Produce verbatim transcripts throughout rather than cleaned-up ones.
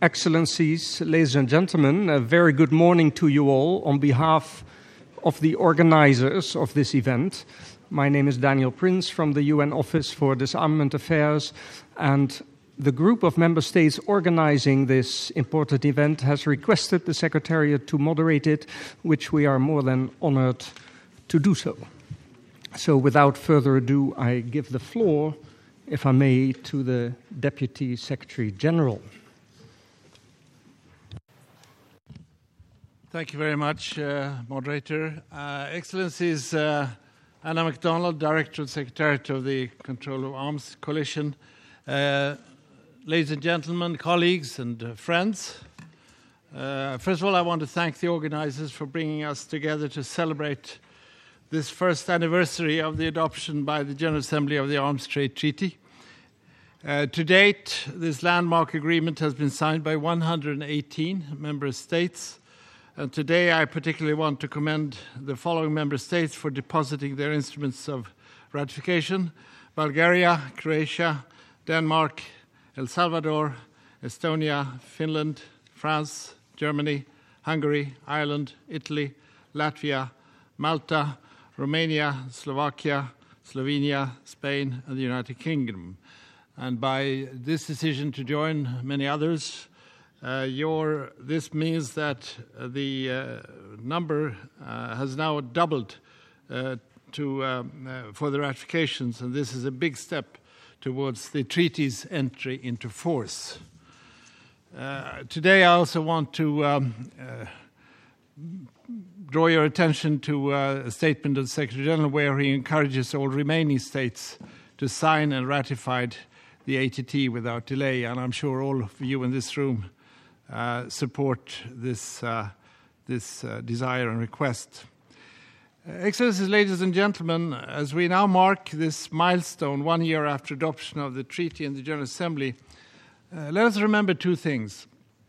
Excellencies, ladies and gentlemen, a very good morning to you all on behalf of the organizers of this event. My name is Daniel Prince from the U N Office for Disarmament Affairs, and the group of member states organizing this important event has requested the Secretariat to moderate it, which we are more than honored to do so. So without further ado, I give the floor, if I may, to the Deputy Secretary General. Thank you very much, uh, Moderator. Uh, Excellencies, uh, Anna MacDonald, Director and Secretariat of the Control of Arms Coalition, uh, ladies and gentlemen, colleagues and uh, friends. Uh, first of all, I want to thank the organizers for bringing us together to celebrate this first anniversary of the adoption by the General Assembly of the Arms Trade Treaty. Uh, to date, this landmark agreement has been signed by one hundred eighteen member states. And today I particularly want to commend the following member states for depositing their instruments of ratification: Bulgaria, Croatia, Denmark, El Salvador, Estonia, Finland, France, Germany, Hungary, Ireland, Italy, Latvia, Malta, Romania, Slovakia, Slovenia, Spain, and the United Kingdom. And by this decision to join many others, Uh, your, this means that uh, the uh, number uh, has now doubled uh, to, um, uh, for the ratifications, and this is a big step towards the treaty's entry into force. Uh, today I also want to um, uh, draw your attention to uh, a statement of the Secretary General where he encourages all remaining states to sign and ratify the A T T without delay, and I'm sure all of you in this room Uh, support this, uh, this uh, desire and request. Uh, Excellencies, ladies and gentlemen, as we now mark this milestone one year after adoption of the treaty in the General Assembly, uh, let us remember two things.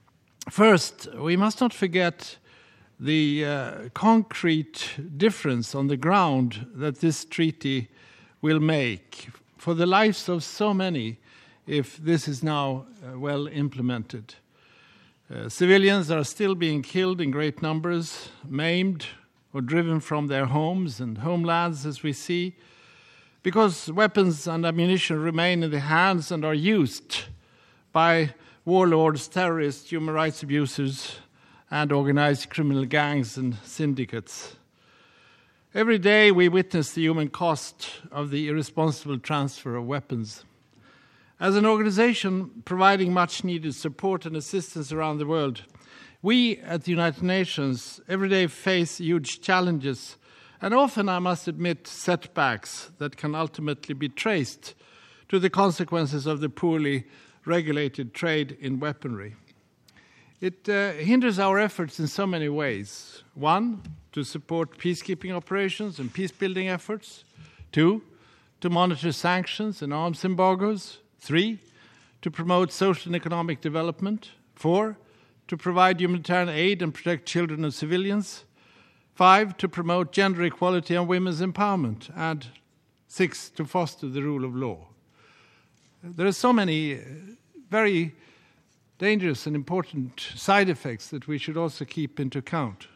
First, we must not forget the uh, concrete difference on the ground that this treaty will make for the lives of so many if this is now uh, well implemented. Uh, civilians are still being killed in great numbers, maimed or driven from their homes and homelands, as we see, because weapons and ammunition remain in the hands and are used by warlords, terrorists, human rights abusers, and organized criminal gangs and syndicates. Every day we witness the human cost of the irresponsible transfer of weapons. As an organization providing much-needed support and assistance around the world, we at the United Nations every day face huge challenges and often, I must admit, setbacks that can ultimately be traced to the consequences of the poorly regulated trade in weaponry. It uh, hinders our efforts in so many ways. One, to support peacekeeping operations and peace-building efforts. Two, to monitor sanctions and arms embargoes. Three, to promote social and economic development. Four, to provide humanitarian aid and protect children and civilians. Five, to promote gender equality and women's empowerment. And six, to foster the rule of law. There are so many very dangerous and important side effects that we should also keep into account.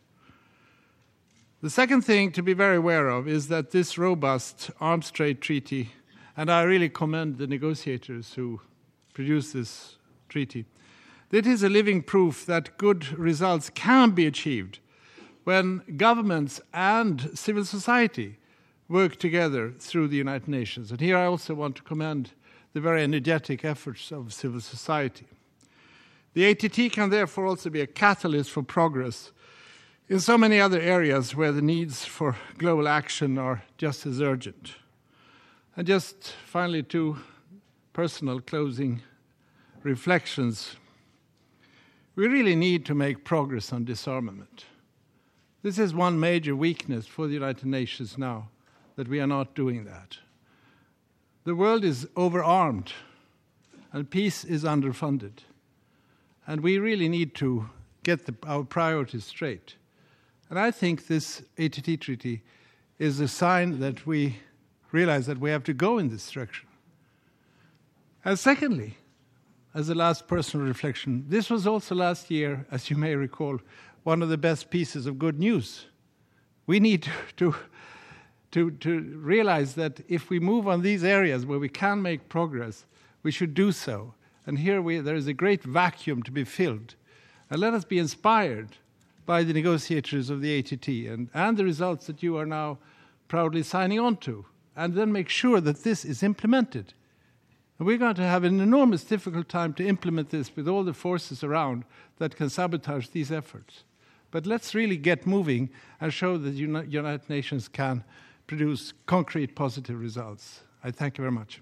The second thing to be very aware of is that this robust arms trade treaty, and I really commend the negotiators who produced this treaty, that is a living proof that good results can be achieved when governments and civil society work together through the United Nations. And here I also want to commend the very energetic efforts of civil society. The A T T can therefore also be a catalyst for progress in so many other areas where the needs for global action are just as urgent. And just finally, two personal closing reflections. We really need to make progress on disarmament. This is one major weakness for the United Nations now, that we are not doing that. The world is overarmed, and peace is underfunded. And we really need to get the, our priorities straight. And I think this A T T treaty is a sign that we realize that we have to go in this direction. And secondly, as a last personal reflection, this was also last year, as you may recall, one of the best pieces of good news. We need to, to, to realize that if we move on these areas where we can make progress, we should do so. And here we, there is a great vacuum to be filled. And let us be inspired by the negotiators of the A T T and, and the results that you are now proudly signing on to, and then make sure that this is implemented. And we're going to have an enormous difficult time to implement this with all the forces around that can sabotage these efforts. But let's really get moving and show that the United Nations can produce concrete positive results. I thank you very much.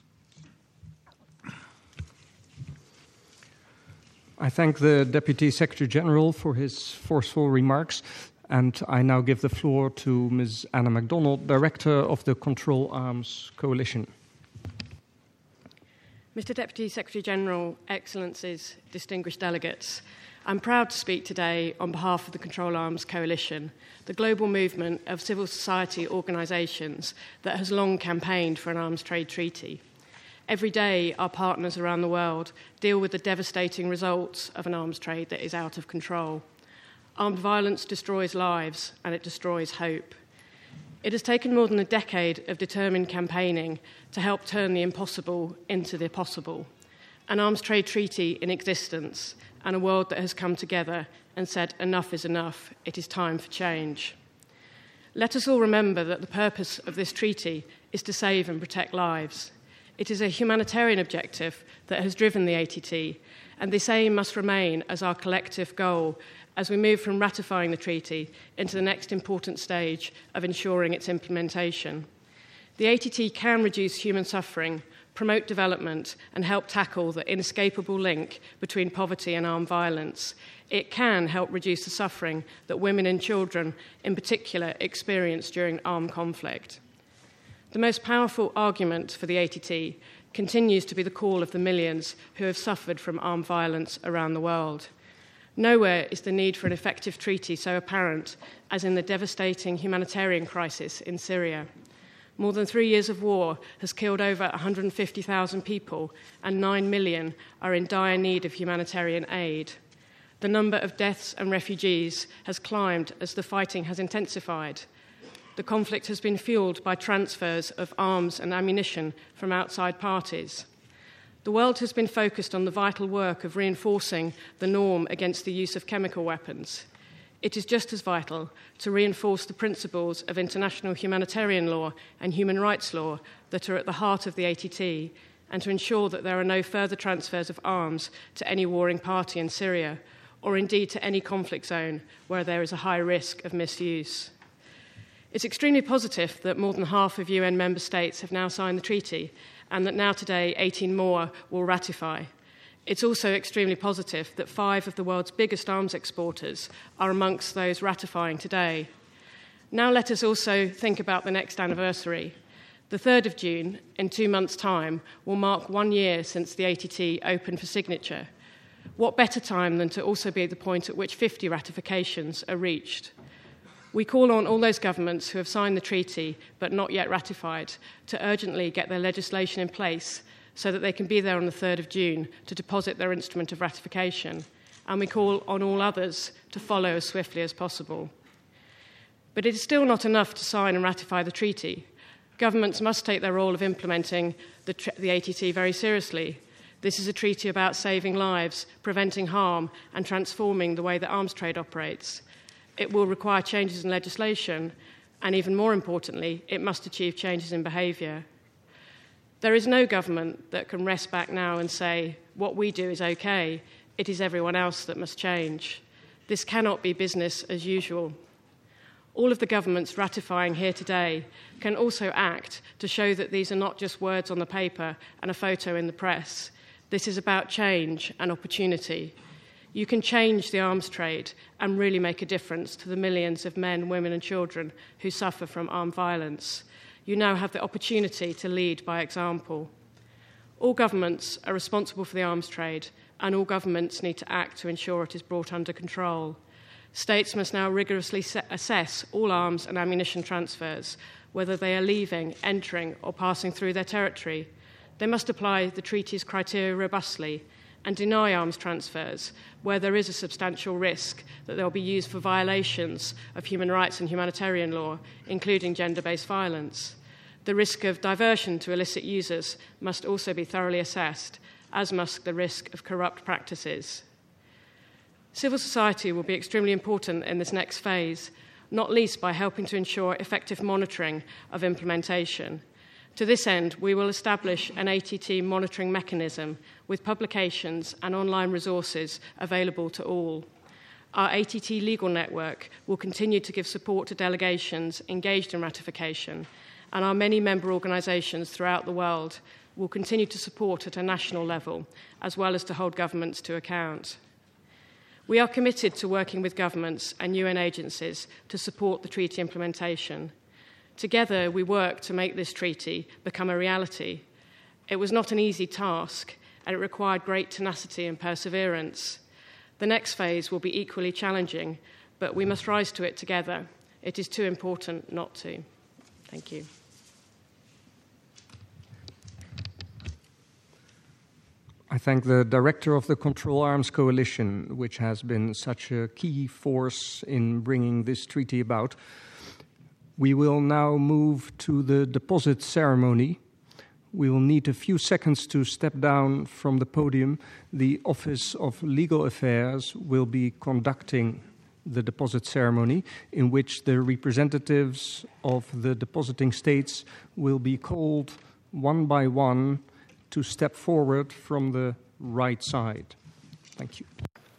I thank the Deputy Secretary General for his forceful remarks, and I now give the floor to Miz Anna MacDonald, Director of the Control Arms Coalition. Mister Deputy Secretary General, Excellencies, distinguished delegates, I'm proud to speak today on behalf of the Control Arms Coalition, the global movement of civil society organisations that has long campaigned for an arms trade treaty. Every day, our partners around the world deal with the devastating results of an arms trade that is out of control. Armed violence destroys lives, and it destroys hope. It has taken more than a decade of determined campaigning to help turn the impossible into the possible. An arms trade treaty in existence, and a world that has come together and said, enough is enough, it is time for change. Let us all remember that the purpose of this treaty is to save and protect lives. It is a humanitarian objective that has driven the A T T, and this aim must remain as our collective goal as we move from ratifying the treaty into the next important stage of ensuring its implementation. The A T T can reduce human suffering, promote development, and help tackle the inescapable link between poverty and armed violence. It can help reduce the suffering that women and children, in particular, experience during armed conflict. The most powerful argument for the A T T continues to be the call of the millions who have suffered from armed violence around the world. Nowhere is the need for an effective treaty so apparent as in the devastating humanitarian crisis in Syria. More than three years of war has killed over one hundred fifty thousand people, and nine million are in dire need of humanitarian aid. The number of deaths and refugees has climbed as the fighting has intensified. The conflict has been fueled by transfers of arms and ammunition from outside parties. The world has been focused on the vital work of reinforcing the norm against the use of chemical weapons. It is just as vital to reinforce the principles of international humanitarian law and human rights law that are at the heart of the A T T, and to ensure that there are no further transfers of arms to any warring party in Syria, or indeed to any conflict zone where there is a high risk of misuse. It's extremely positive that more than half of U N member states have now signed the treaty, and that now today eighteen more will ratify. It's also extremely positive that five of the world's biggest arms exporters are amongst those ratifying today. Now let us also think about the next anniversary. The third of June, in two months' time, will mark one year since the A T T opened for signature. What better time than to also be at the point at which fifty ratifications are reached? We call on all those governments who have signed the treaty but not yet ratified to urgently get their legislation in place so that they can be there on the third of June to deposit their instrument of ratification. And we call on all others to follow as swiftly as possible. But it is still not enough to sign and ratify the treaty. Governments must take their role of implementing the, tr- the A T T very seriously. This is a treaty about saving lives, preventing harm, and transforming the way that arms trade operates. It will require changes in legislation, and even more importantly, it must achieve changes in behaviour. There is no government that can rest back now and say, what we do is okay, it is everyone else that must change. This cannot be business as usual. All of the governments ratifying here today can also act to show that these are not just words on the paper and a photo in the press. This is about change and opportunity. You can change the arms trade and really make a difference to the millions of men, women and children who suffer from armed violence. You now have the opportunity to lead by example. All governments are responsible for the arms trade, and all governments need to act to ensure it is brought under control. States must now rigorously assess all arms and ammunition transfers, whether they are leaving, entering or passing through their territory. They must apply the treaty's criteria robustly and deny arms transfers where there is a substantial risk that they'll be used for violations of human rights and humanitarian law, including gender-based violence. The risk of diversion to illicit users must also be thoroughly assessed, as must the risk of corrupt practices. Civil society will be extremely important in this next phase, not least by helping to ensure effective monitoring of implementation. To this end, we will establish an A T T monitoring mechanism with publications and online resources available to all. Our A T T legal network will continue to give support to delegations engaged in ratification, and our many member organisations throughout the world will continue to support at a national level, as well as to hold governments to account. We are committed to working with governments and U N agencies to support the treaty implementation. Together, we work to make this treaty become a reality. It was not an easy task, and it required great tenacity and perseverance. The next phase will be equally challenging, but we must rise to it together. It is too important not to. Thank you. I thank the director of the Control Arms Coalition, which has been such a key force in bringing this treaty about. We will now move to the deposit ceremony. We will need a few seconds to step down from the podium. The Office of Legal Affairs will be conducting the deposit ceremony, in which the representatives of the depositing states will be called one by one to step forward from the right side. Thank you.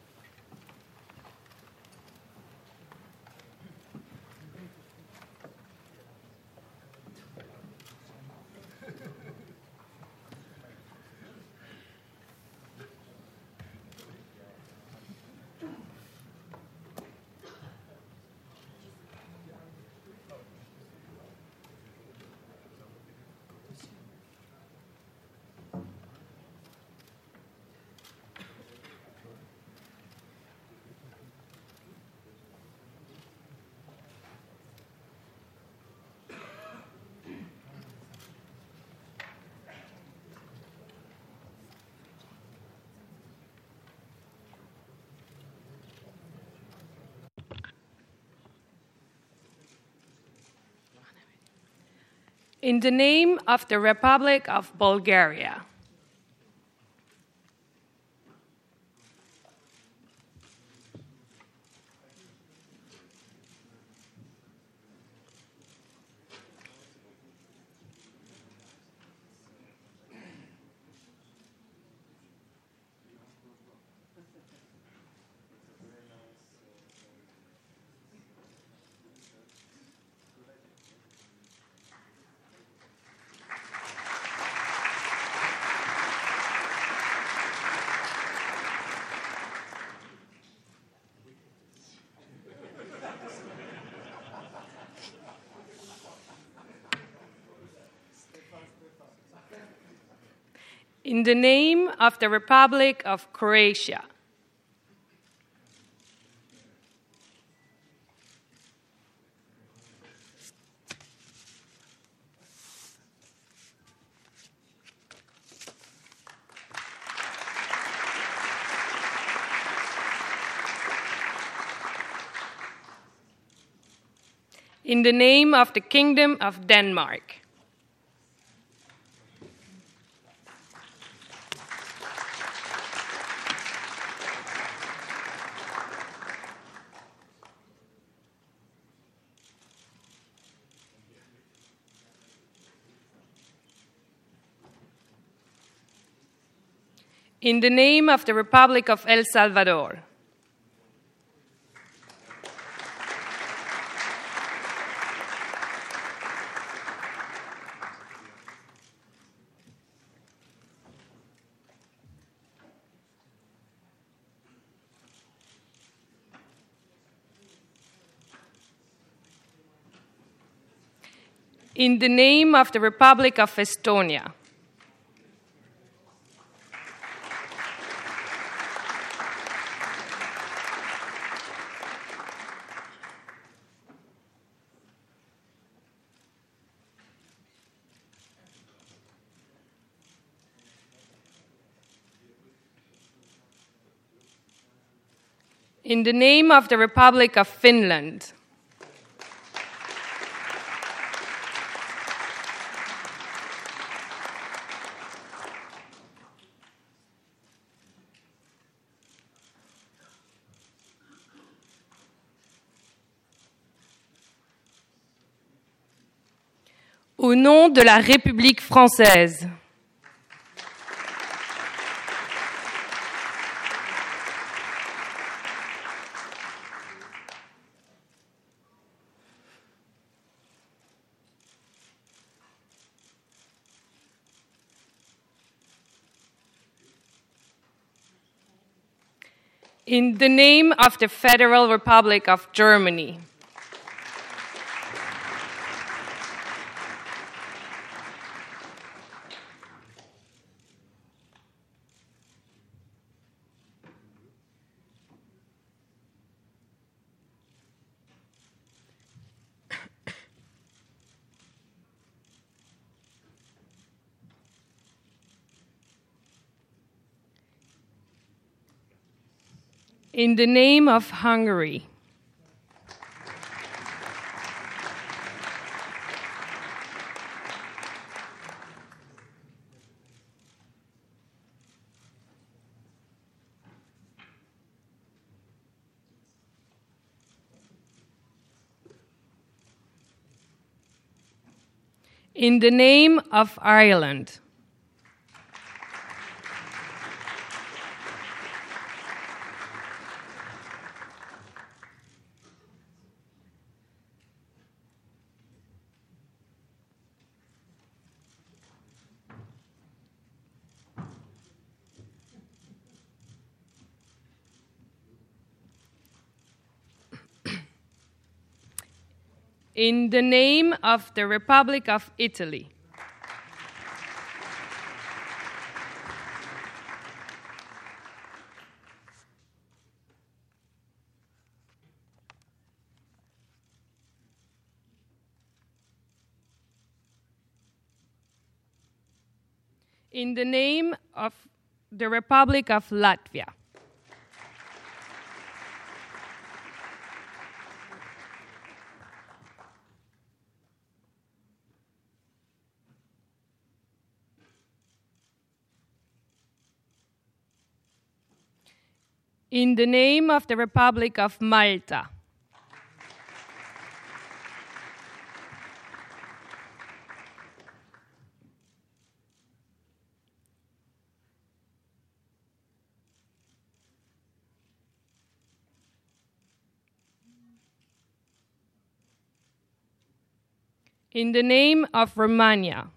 In the name of the Republic of Bulgaria. In the name of the Republic of Croatia. In the name of the Kingdom of Denmark. In the name of the Republic of El Salvador. In the name of the Republic of Estonia. In the name of the Republic of Finland. Au nom de la République française. In the name of the Federal Republic of Germany. In the name of Hungary. In the name of Ireland. In the name of the Republic of Italy. In the name of the Republic of Latvia. In the name of the Republic of Malta. In the name of Romania.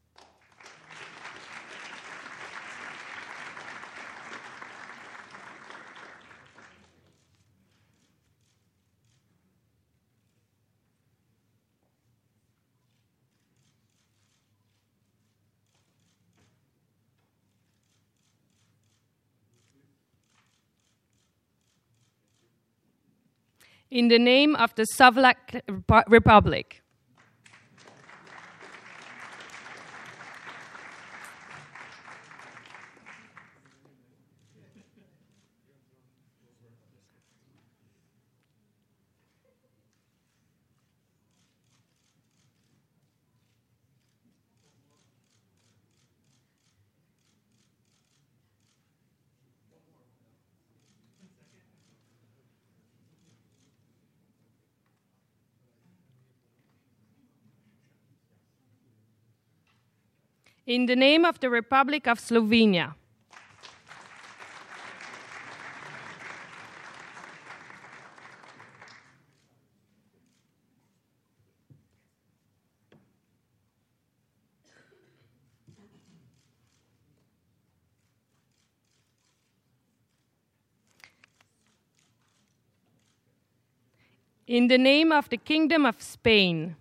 In the name of the Slovak Republic. In the name of the Republic of Slovenia. In the name of the Kingdom of Spain.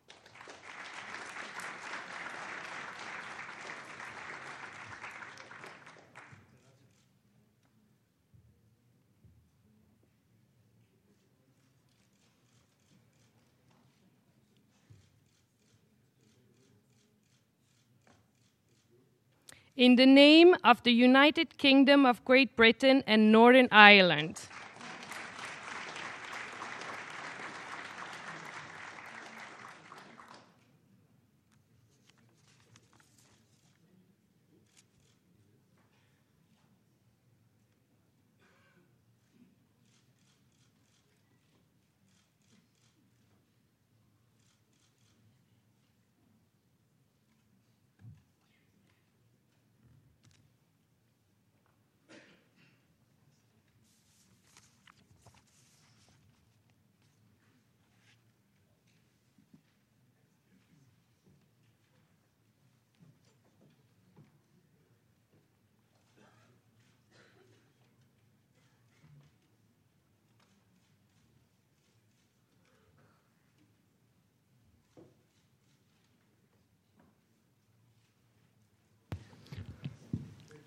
In the name of the United Kingdom of Great Britain and Northern Ireland.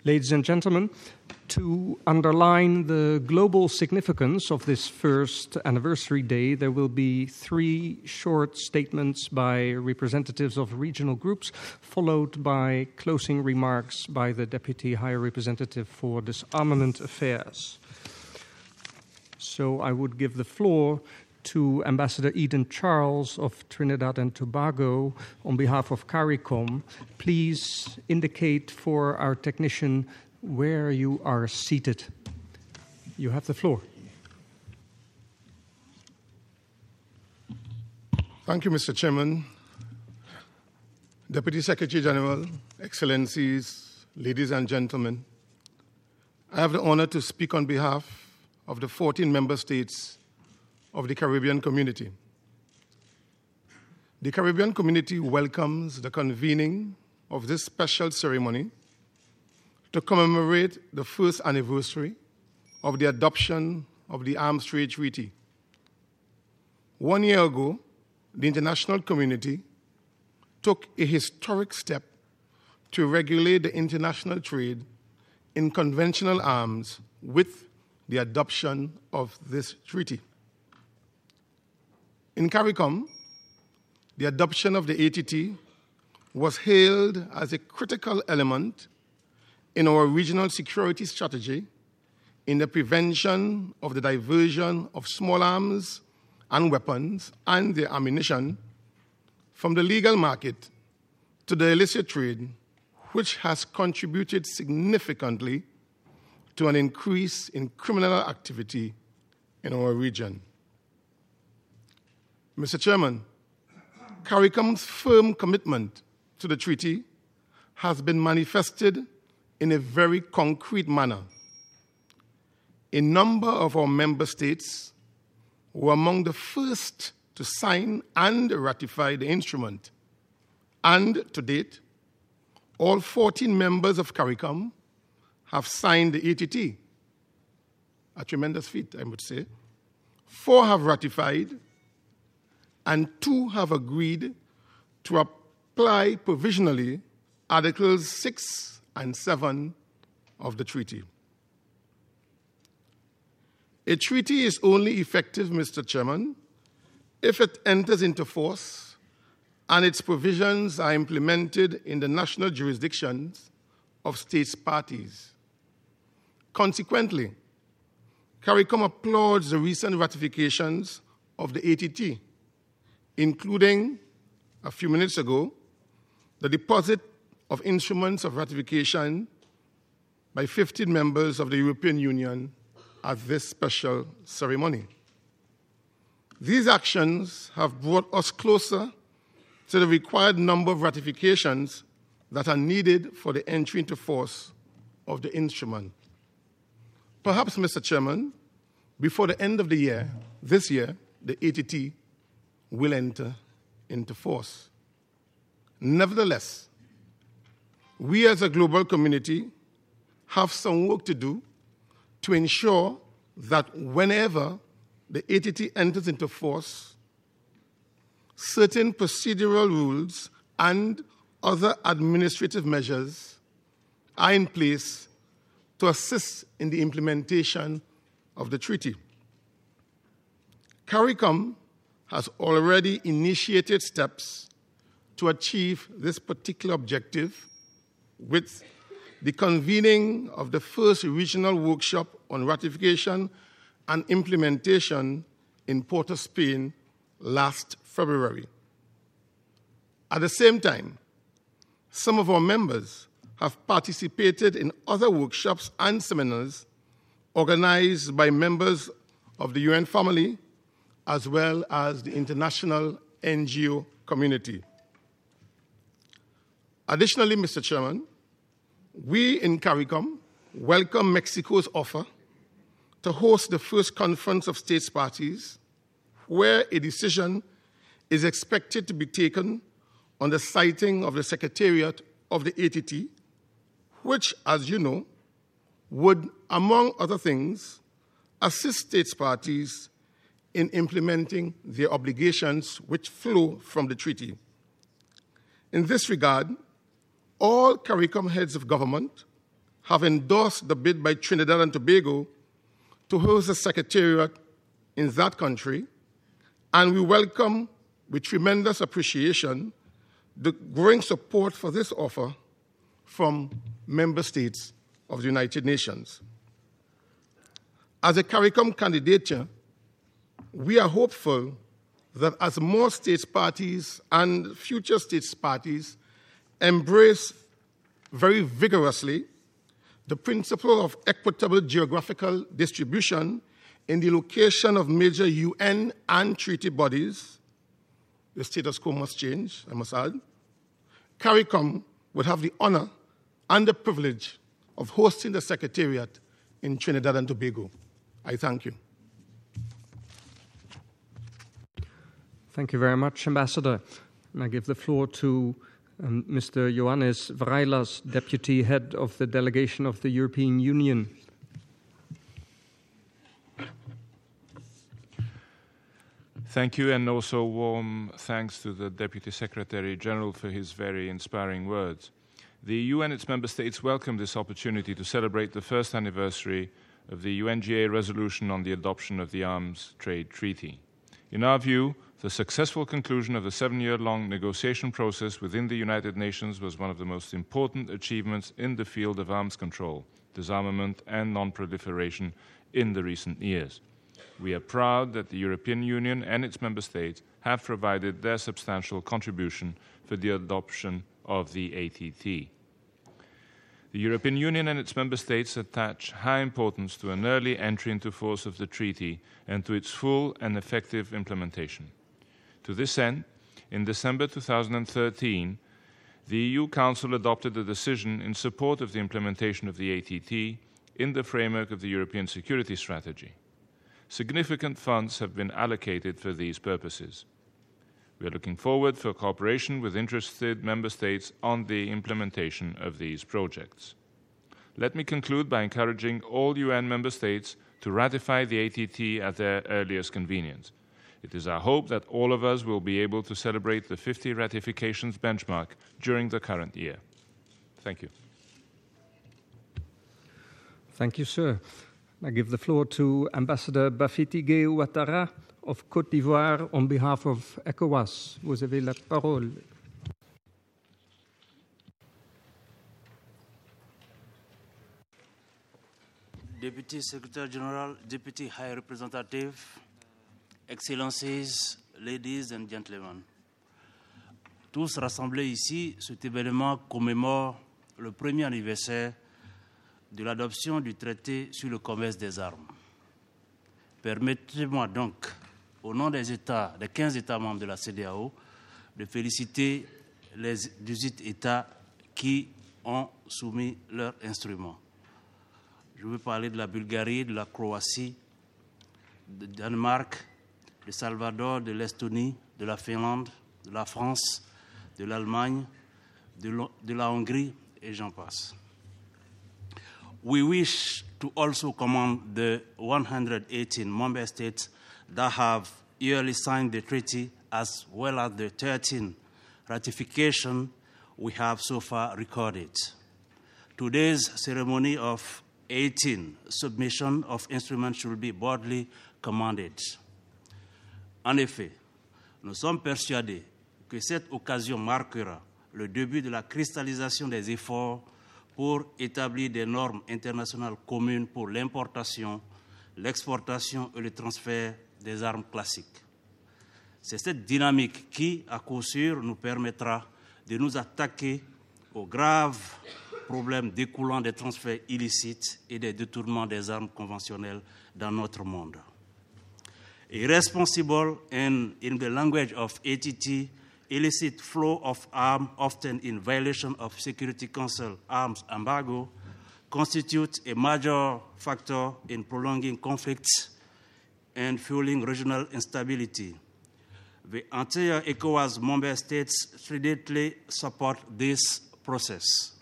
Ladies and gentlemen, to underline the global significance of this first anniversary day, there will be three short statements by representatives of regional groups, followed by closing remarks by the Deputy High Representative for Disarmament Affairs. So I would give the floor to Ambassador Eden Charles of Trinidad and Tobago on behalf of CARICOM. Please indicate for our technician where you are seated. You have the floor. Thank you, Mister Chairman. Deputy Secretary General, Excellencies, ladies and gentlemen, I have the honor to speak on behalf of the fourteen member states of the Caribbean community. The Caribbean community welcomes the convening of this special ceremony to commemorate the first anniversary of the adoption of the Arms Trade Treaty. One year ago, the international community took a historic step to regulate the international trade in conventional arms with the adoption of this treaty. In CARICOM, the adoption of the A T T was hailed as a critical element in our regional security strategy in the prevention of the diversion of small arms and weapons and their ammunition from the legal market to the illicit trade, which has contributed significantly to an increase in criminal activity in our region. Mister Chairman, CARICOM's firm commitment to the treaty has been manifested in a very concrete manner. A number of our member states were among the first to sign and ratify the instrument, and to date, all fourteen members of CARICOM have signed the A T T. A tremendous feat, I would say. Four have ratified, and two have agreed to apply provisionally Articles six and seven of the treaty. A treaty is only effective, Mister Chairman, if it enters into force and its provisions are implemented in the national jurisdictions of states parties. Consequently, CARICOM applauds the recent ratifications of the A T T, including, a few minutes ago, the deposit of instruments of ratification by fifteen members of the European Union at this special ceremony. These actions have brought us closer to the required number of ratifications that are needed for the entry into force of the instrument. Perhaps, Mister Chairman, before the end of the year, this year, the A T T will enter into force. Nevertheless, we as a global community have some work to do to ensure that whenever the A T T enters into force, certain procedural rules and other administrative measures are in place to assist in the implementation of the treaty. CARICOM has already initiated steps to achieve this particular objective with the convening of the first regional workshop on ratification and implementation in Port of Spain last February. At the same time, some of our members have participated in other workshops and seminars organized by members of the U N family as well as the international N G O community. Additionally, Mister Chairman, we in CARICOM welcome Mexico's offer to host the first conference of states parties, where a decision is expected to be taken on the siting of the Secretariat of the A T T, which, as you know, would, among other things, assist states parties in implementing their obligations which flow from the treaty. In this regard, all CARICOM heads of government have endorsed the bid by Trinidad and Tobago to host a secretariat in that country, and we welcome with tremendous appreciation the growing support for this offer from member states of the United Nations. As a CARICOM candidate, we are hopeful that as more states parties and future states parties embrace very vigorously the principle of equitable geographical distribution in the location of major U N and treaty bodies, the status quo must change, I must add. CARICOM would have the honor and the privilege of hosting the Secretariat in Trinidad and Tobago. I thank you. Thank you very much, Ambassador. And I give the floor to um, Mister Ioannis Vrailas, Deputy Head of the Delegation of the European Union. Thank you, and also warm thanks to the Deputy Secretary General for his very inspiring words. The E U and its member states welcome this opportunity to celebrate the first anniversary of the U N G A resolution on the adoption of the Arms Trade Treaty. In our view, the successful conclusion of the seven-year-long negotiation process within the United Nations was one of the most important achievements in the field of arms control, disarmament, and non-proliferation in the recent years. We are proud that the European Union and its member states have provided their substantial contribution for the adoption of the A T T. The European Union and its member states attach high importance to an early entry into force of the treaty and to its full and effective implementation. To this end, in December two thousand thirteen, the E U Council adopted a decision in support of the implementation of the A T T in the framework of the European Security Strategy. Significant funds have been allocated for these purposes. We are looking forward for cooperation with interested member states on the implementation of these projects. Let me conclude by encouraging all U N member states to ratify the A T T at their earliest convenience. It is our hope that all of us will be able to celebrate the fifty ratifications benchmark during the current year. Thank you. Thank you, sir. I give the floor to Ambassador Bafétigé Ouattara of Côte d'Ivoire on behalf of ECOWAS. Vous avez la parole. Deputy Secretary General, Deputy High Representative, Excellencies, ladies and gentlemen, tous rassemblés ici, cet événement commémore le premier anniversaire de l'adoption du traité sur le commerce des armes. Permettez-moi donc, au nom des États, des quinze États membres de la C E D E A O, de féliciter les dix-huit États qui ont soumis leurs instruments. Je veux parler de la Bulgarie, de la Croatie, de Danemark, de Salvador, de l'Estonie, de la Finlande, de la France, de l'Allemagne, de la Hongrie, et j'en passe. We wish to also commend the one hundred eighteen member states that have yearly signed the treaty, as well as the thirteen ratifications we have so far recorded. Today's ceremony of eighteen submission of instruments should be broadly commended. En effet, nous sommes persuadés que cette occasion marquera le début de la cristallisation des efforts pour établir des normes internationales communes pour l'importation, l'exportation et le transfert des armes classiques. C'est cette dynamique qui, à coup sûr, nous permettra de nous attaquer aux graves problèmes découlant des transferts illicites et des détournements des armes conventionnelles dans notre monde. Irresponsible and, in the language of A T T, illicit flow of arms, often in violation of Security Council arms embargo, constitute a major factor in prolonging conflicts and fueling regional instability. The entire ECOWAS member states solidly support this process.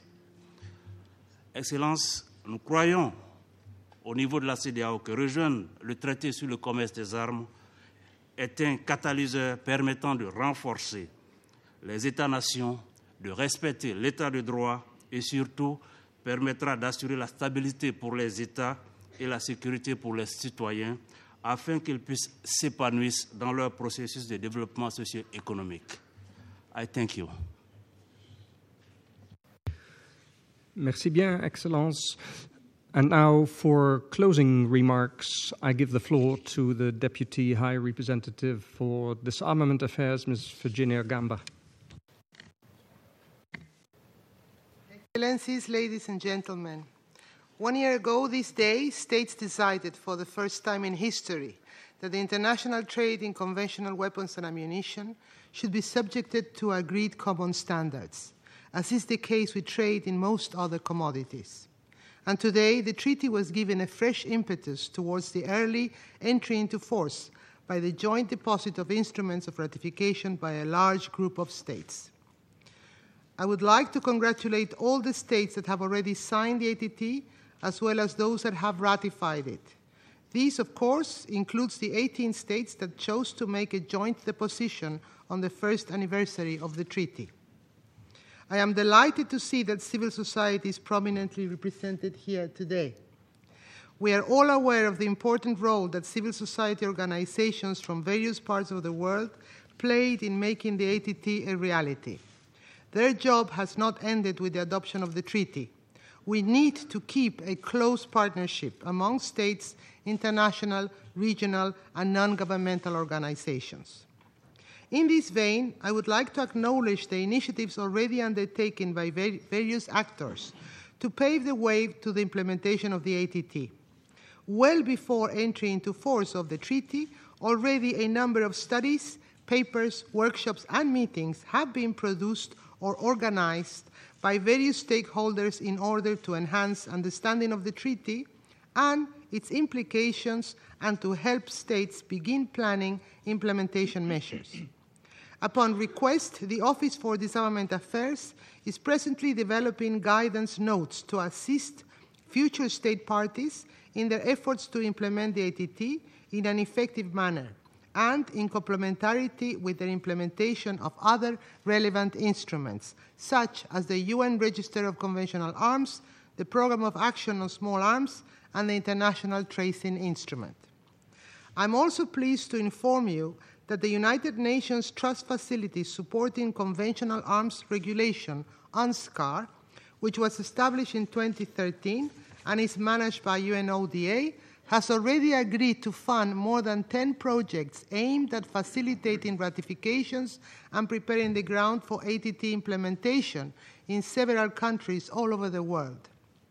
Excellences, nous croyons au niveau de la C E D E A O que rejoindre le traité sur le commerce des armes est un catalyseur permettant de renforcer les États-nations, de respecter l'état de droit et surtout permettra d'assurer la stabilité pour les États et la sécurité pour les citoyens afin qu'ils puissent s'épanouir dans leur processus de développement socio-économique. I thank you. Merci bien, Excellence. And now for closing remarks, I give the floor to the Deputy High Representative for Disarmament Affairs, Miz Virginia Gamba. Excellencies, ladies and gentlemen, one year ago this day, states decided for the first time in history that the international trade in conventional weapons and ammunition should be subjected to agreed common standards, as is the case with trade in most other commodities. And today, the treaty was given a fresh impetus towards the early entry into force by the joint deposit of instruments of ratification by a large group of states. I would like to congratulate all the states that have already signed the A T T, as well as those that have ratified it. This, of course, includes the eighteen states that chose to make a joint deposition on the first anniversary of the treaty. I am delighted to see that civil society is prominently represented here today. We are all aware of the important role that civil society organizations from various parts of the world played in making the A T T a reality. Their job has not ended with the adoption of the treaty. We need to keep a close partnership among states, international, regional, and non-governmental organizations. In this vein, I would like to acknowledge the initiatives already undertaken by various actors to pave the way to the implementation of the A T T. Well before entry into force of the treaty, already a number of studies, papers, workshops, and meetings have been produced or organized by various stakeholders in order to enhance understanding of the treaty and its implications and to help states begin planning implementation measures. Upon request, the Office for Disarmament Affairs is presently developing guidance notes to assist future state parties in their efforts to implement the A T T in an effective manner and in complementarity with their implementation of other relevant instruments, such as the U N Register of Conventional Arms, the Programme of Action on Small Arms, and the International Tracing Instrument. I'm also pleased to inform you that the United Nations Trust Facility supporting conventional arms regulation, UNSCAR, which was established in twenty thirteen and is managed by U N O D A, has already agreed to fund more than ten projects aimed at facilitating ratifications and preparing the ground for A T T implementation in several countries all over the world.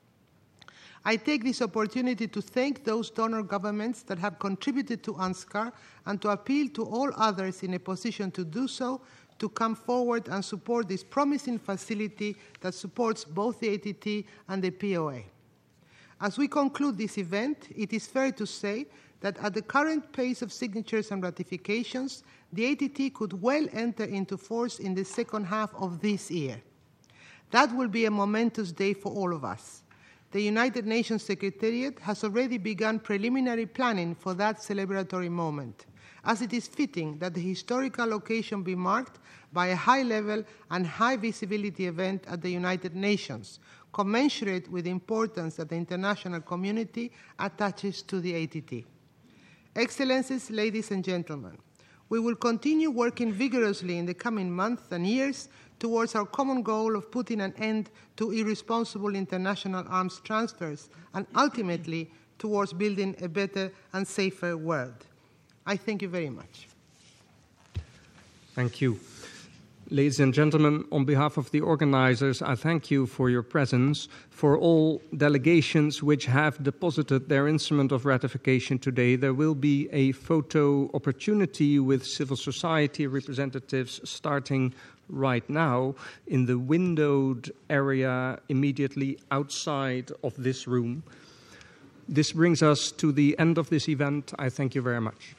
I take this opportunity to thank those donor governments that have contributed to UNSCAR and to appeal to all others in a position to do so to come forward and support this promising facility that supports both the A T T and the P O A. As we conclude this event, it is fair to say that at the current pace of signatures and ratifications, the A T T could well enter into force in the second half of this year. That will be a momentous day for all of us. The United Nations Secretariat has already begun preliminary planning for that celebratory moment, as it is fitting that the historical occasion be marked by a high-level and high-visibility event at the United Nations, commensurate with the importance that the international community attaches to the A T T. Excellencies, ladies and gentlemen, we will continue working vigorously in the coming months and years towards our common goal of putting an end to irresponsible international arms transfers and ultimately towards building a better and safer world. I thank you very much. Thank you. Ladies and gentlemen, on behalf of the organizers, I thank you for your presence. For all delegations which have deposited their instrument of ratification today, there will be a photo opportunity with civil society representatives starting right now in the windowed area immediately outside of this room. This brings us to the end of this event. I thank you very much.